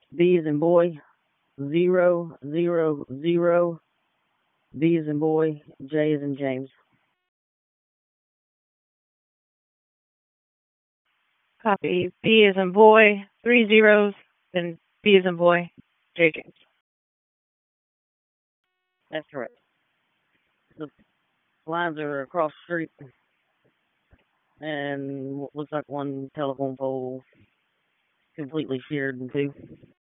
B as in boy, 0, 0, 0. B as in boy, J as in James. Copy. B as in boy, 3 zeros, then B as in boy, J James. That's correct. The lines are across the street, and what looks like one telephone pole completely sheared in two.